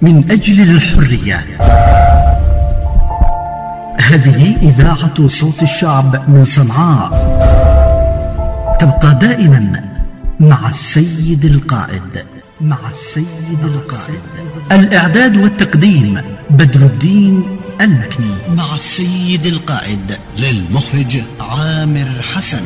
من أجل الحرية. هذه إذاعة صوت الشعب من صنعاء، تبقى دائما مع السيد القائد. الإعداد والتقديم بدر الدين المكني، مع السيد القائد. للمخرج عامر حسن.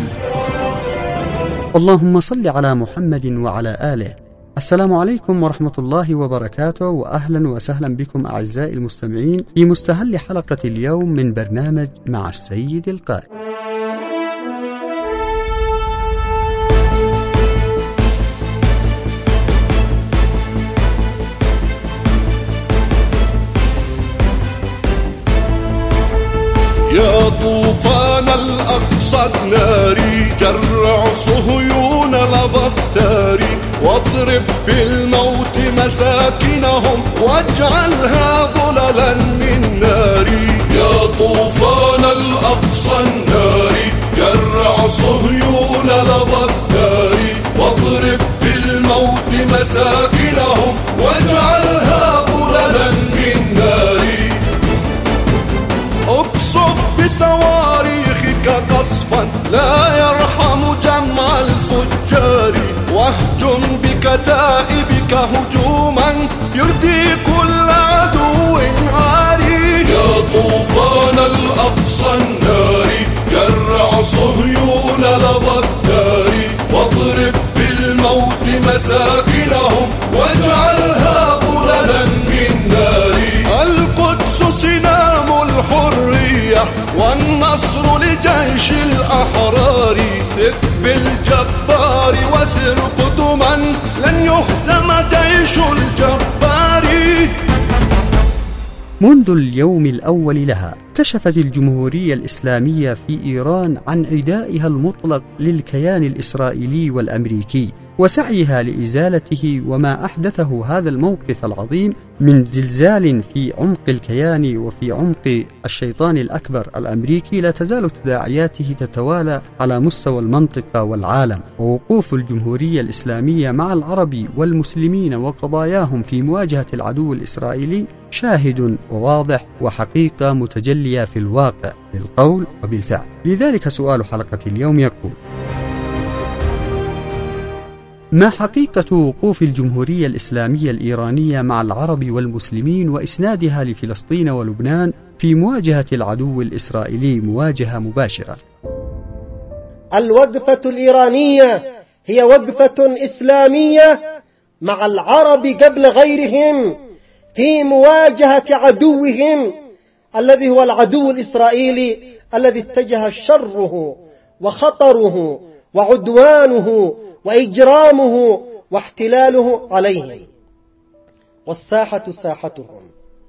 اللهم صل على محمد وعلى آله. السلام عليكم ورحمة الله وبركاته، وأهلا وسهلا بكم أعزائي المستمعين في مستهل حلقة اليوم من برنامج مع السيد القائد. يا طوفان الأقصى الناري، جرع صهيون لظى الثاري، واضرب بالموت مساكنهم واجعلها ظللا من ناري. يا طوفان الأقصى الناري، جرع صهيون لظى الثاري، واضرب بالموت مساكنهم واجعلها ظللا من ناري. اقصف بصواريخك قصفا لا يرحم جمع الفجار، واهجم بكتائبك هجوما يردي كل عدو عاري. يا طوفان الأقصى الناري، جرع صهيون لظى الثاري، واضرب بالموت مساكنهم واجعلها ظللا من ناري. القدس سنام الحرية والنصر لجيش الأحرار، ثق بالجبار وسر قدما لن يهزم جيش الجبار. منذ اليوم الأول لها كشفت الجمهورية الإسلامية في إيران عن عدائها المطلق للكيان الإسرائيلي والأمريكي وسعيها لإزالته، وما أحدثه هذا الموقف العظيم من زلزال في عمق الكيان وفي عمق الشيطان الأكبر الأمريكي لا تزال تداعياته تتوالى على مستوى المنطقة والعالم. ووقوف الجمهورية الإسلامية مع العرب والمسلمين وقضاياهم في مواجهة العدو الإسرائيلي شاهد وواضح وحقيقة متجلية في الواقع بالقول وبالفعل. لذلك سؤال حلقة اليوم يقول: ما حقيقة وقوف الجمهورية الإسلامية الإيرانية مع العرب والمسلمين وإسنادها لفلسطين ولبنان في مواجهة العدو الإسرائيلي مواجهة مباشرة؟ الوقفة الإيرانية هي وقفة إسلامية مع العرب قبل غيرهم في مواجهة عدوهم الذي هو العدو الإسرائيلي، الذي اتجه شره وخطره وعدوانه وإجرامه واحتلاله عليهم، والساحة ساحتهم.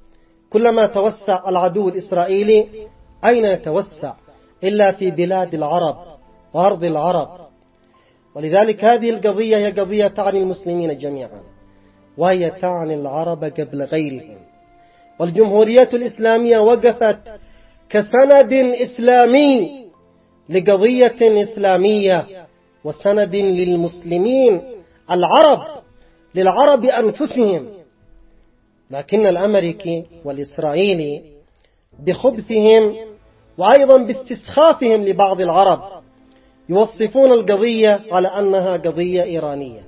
كلما توسع العدو الإسرائيلي أين يتوسع إلا في بلاد العرب وأرض العرب. ولذلك هذه القضية هي قضية تعني المسلمين جميعا، وهي تعني العرب قبل غيرهم. والجمهورية الإسلامية وقفت كسند إسلامي لقضية إسلامية وسند للمسلمين العرب، للعرب أنفسهم. لكن الأمريكي والإسرائيلي بخبثهم وأيضا باستسخافهم لبعض العرب يوصفون القضية على أنها قضية إيرانية،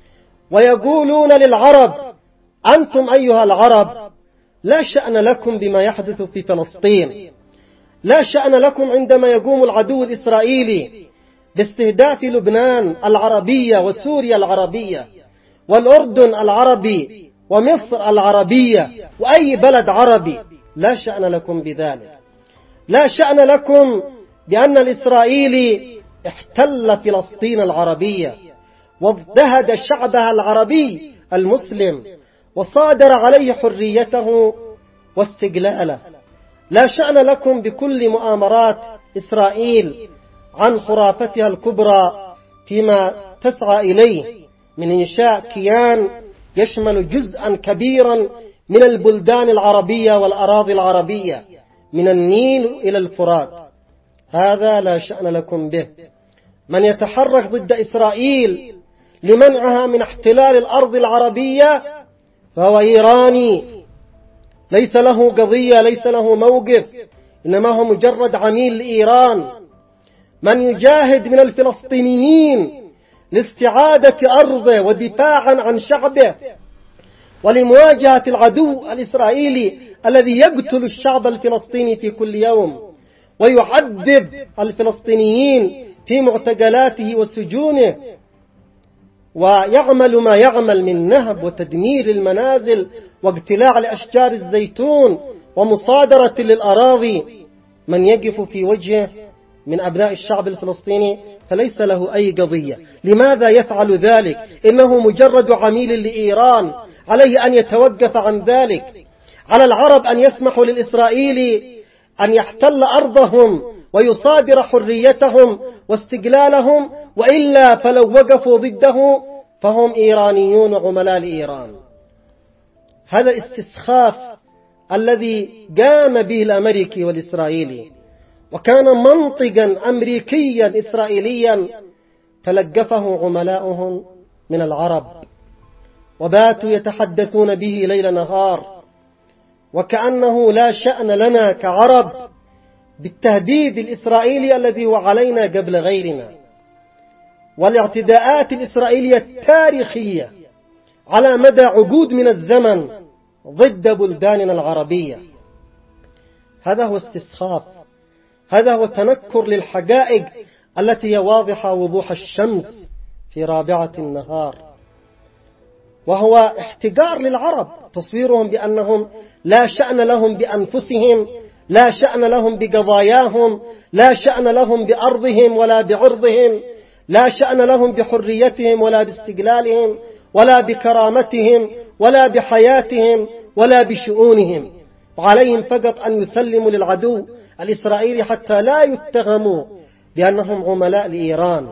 ويقولون للعرب: أنتم أيها العرب لا شأن لكم بما يحدث في فلسطين، لا شأن لكم عندما يقوم العدو الإسرائيلي باستهداف لبنان العربية وسوريا العربية والأردن العربي ومصر العربية وأي بلد عربي. لا شأن لكم بذلك. لا شأن لكم بأن الإسرائيلي احتل فلسطين العربية واضطهد شعبها العربي المسلم وصادر عليه حريته واستقلاله. لا شأن لكم بكل مؤامرات إسرائيل عن خرافتها الكبرى فيما تسعى إليه من إنشاء كيان يشمل جزءا كبيرا من البلدان العربية والأراضي العربية من النيل إلى الفرات. هذا لا شأن لكم به. من يتحرك ضد إسرائيل لمنعها من احتلال الأرض العربية فهو إيراني ليس له قضية، ليس له موقف، إنما هو مجرد عميل لإيران. من يجاهد من الفلسطينيين لاستعادة أرضه ودفاعا عن شعبه ولمواجهة العدو الإسرائيلي الذي يقتل الشعب الفلسطيني في كل يوم ويعذب الفلسطينيين في معتقلاته وسجونه، ويعمل ما يعمل من نهب وتدمير المنازل واقتلاع لأشجار الزيتون ومصادرة للأراضي، من يقف في وجهه من أبناء الشعب الفلسطيني فليس له أي قضية. لماذا يفعل ذلك؟ إنه مجرد عميل لإيران، عليه أن يتوقف عن ذلك. على العرب أن يسمحوا للإسرائيلي أن يحتل أرضهم ويصادر حريتهم واستقلالهم، وإلا فلو وقفوا ضده فهم إيرانيون عملاء لإيران. هذا استسخاف الذي قام به الأمريكي والإسرائيلي، وكان منطقا أمريكيا إسرائيليا تلقفه عملاؤهم من العرب وباتوا يتحدثون به ليل نهار، وكأنه لا شأن لنا كعرب بالتهديد الإسرائيلي الذي هو علينا قبل غيرنا، والاعتداءات الإسرائيلية التاريخية على مدى عقود من الزمن ضد بلداننا العربية. هذا هو استسخاف، هذا هو تنكر للحقائق التي هي واضحة وضوح الشمس في رابعة النهار، وهو احتقار للعرب، تصويرهم بأنهم لا شأن لهم بأنفسهم، لا شأن لهم بقضاياهم، لا شأن لهم بأرضهم ولا بعرضهم، لا شأن لهم بحريتهم ولا باستقلالهم ولا بكرامتهم ولا بحياتهم ولا بشؤونهم، وعليهم فقط أن يسلموا للعدو الإسرائيلي حتى لا يتهموا بأنهم عملاء لإيران.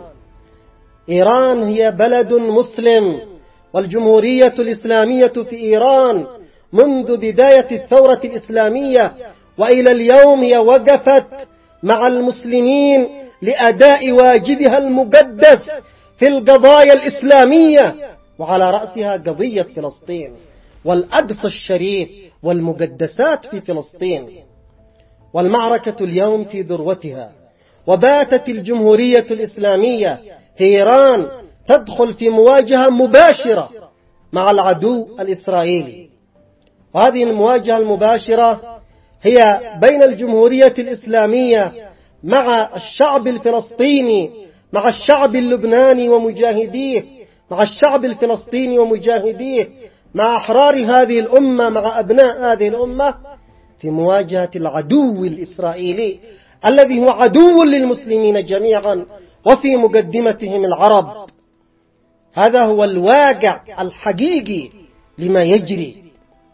إيران هي بلد مسلم، والجمهورية الإسلامية في إيران منذ بداية الثورة الإسلامية وإلى اليوم هي وقفت مع المسلمين لأداء واجبها المقدس في القضايا الإسلامية، وعلى رأسها قضية فلسطين والأقصى الشريف والمقدسات في فلسطين. والمعركة اليوم في ذروتها، وباتت الجمهورية الإسلامية في إيران تدخل في مواجهة مباشرة مع العدو الإسرائيلي. وهذه المواجهة المباشرة هي بين الجمهورية الإسلامية مع الشعب الفلسطيني، مع الشعب اللبناني ومجاهديه، مع الشعب الفلسطيني ومجاهديه، مع أحرار هذه الأمة، مع أبناء هذه الأمة، في مواجهة العدو الإسرائيلي الذي هو عدو للمسلمين جميعا وفي مقدمتهم العرب. هذا هو الواقع الحقيقي لما يجري.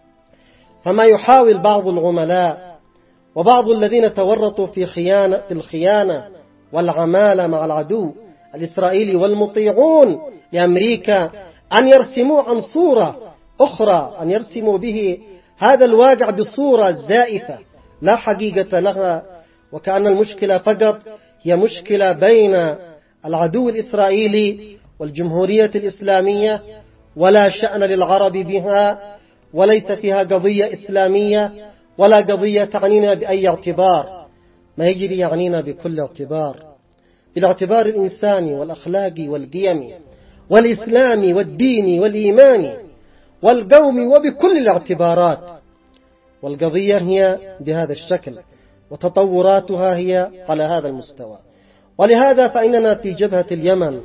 فما يحاول بعض العملاء وبعض الذين تورطوا في الخيانة والعمالة مع العدو الإسرائيلي والمطيعون لأمريكا أن يرسموا عن صورة أخرى، أن يرسموا به هذا الواقع بصورة زائفة لا حقيقة لها، وكأن المشكلة فقط هي مشكلة بين العدو الإسرائيلي والجمهورية الإسلامية، ولا شأن للعرب بها، وليس فيها قضية إسلامية ولا قضية تعنينا بأي اعتبار. ما يجري يعنينا بكل اعتبار، بالاعتبار الإنساني والأخلاقي والقيمي والإسلامي والديني والإيماني والقومي، وبكل الاعتبارات. والقضية هي بهذا الشكل، وتطوراتها هي على هذا المستوى. ولهذا فإننا في جبهة اليمن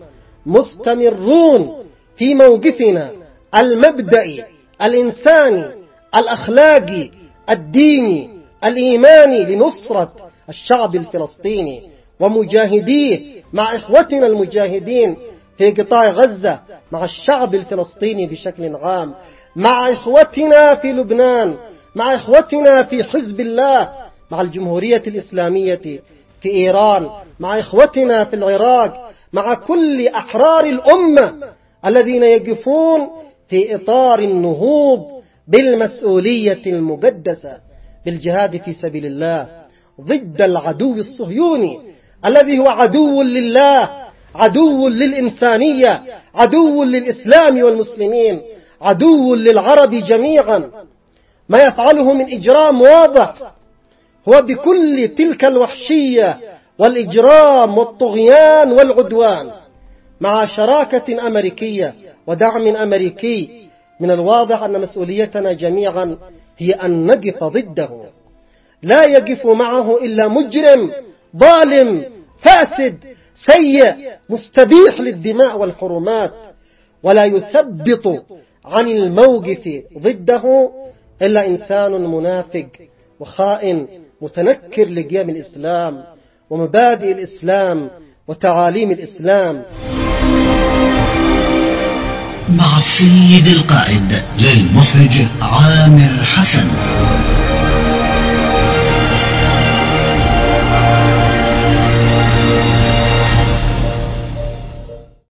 مستمرون في موقفنا المبدئي الإنساني الأخلاقي الديني الإيماني لنصرة الشعب الفلسطيني ومجاهديه، مع إخوتنا المجاهدين في قطاع غزة، مع الشعب الفلسطيني بشكل عام، مع إخوتنا في لبنان، مع إخوتنا في حزب الله، مع الجمهورية الإسلامية في إيران، مع إخوتنا في العراق، مع كل أحرار الأمة الذين يقفون في إطار النهوض بالمسؤولية المقدسة بالجهاد في سبيل الله ضد العدو الصهيوني الذي هو عدو لله، عدو للإنسانية، عدو للإسلام والمسلمين، عدو للعرب جميعا. ما يفعله من إجرام واضح هو بكل تلك الوحشية والإجرام والطغيان والعدوان مع شراكة أمريكية ودعم أمريكي، من الواضح أن مسؤوليتنا جميعا هي أن نقف ضده. لا يقف معه إلا مجرم ظالم فاسد سيء مستبيح للدماء والحرمات، ولا يثبط عن الموقف ضده إلا إنسان منافق وخائن متنكر لقيام الإسلام ومبادئ الإسلام وتعاليم الإسلام. مع السيد القائد للمخرج عامر حسن.